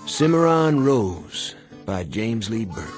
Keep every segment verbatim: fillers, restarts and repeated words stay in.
Cimarron Rose by James Lee Burke.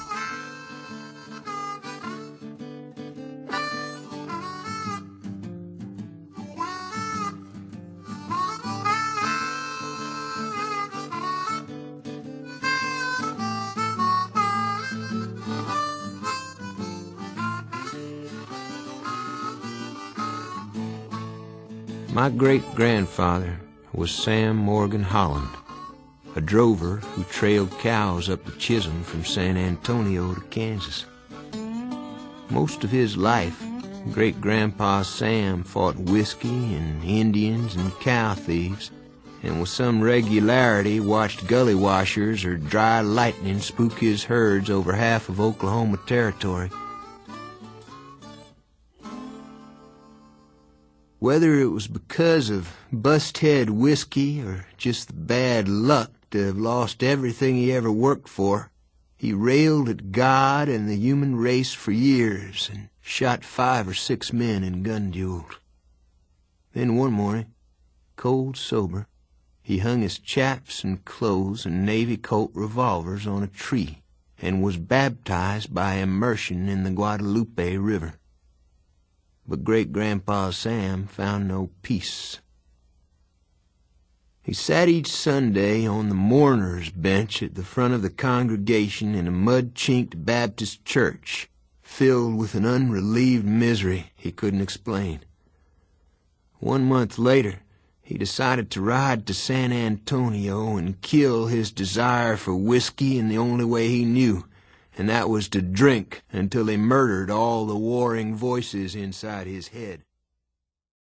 My great-grandfather was Sam Morgan Holland, a drover who trailed cows up the Chisholm from San Antonio to Kansas. Most of his life, great-grandpa Sam fought whiskey and Indians and cow thieves, and with some regularity watched gully washers or dry lightning spook his herds over half of Oklahoma Territory. Whether it was because of bust-head whiskey or just the bad luck to have lost everything he ever worked for, he railed at God and the human race for years and shot five or six men in gun duels. Then one morning, cold sober, he hung his chaps and clothes and Navy Colt revolvers on a tree and was baptized by immersion in the Guadalupe River. But great-grandpa Sam found no peace. He sat each Sunday on the mourner's bench at the front of the congregation in a mud-chinked Baptist church, filled with an unrelieved misery he couldn't explain. One month later, he decided to ride to San Antonio and kill his desire for whiskey in the only way he knew, and that was to drink until he murdered all the warring voices inside his head.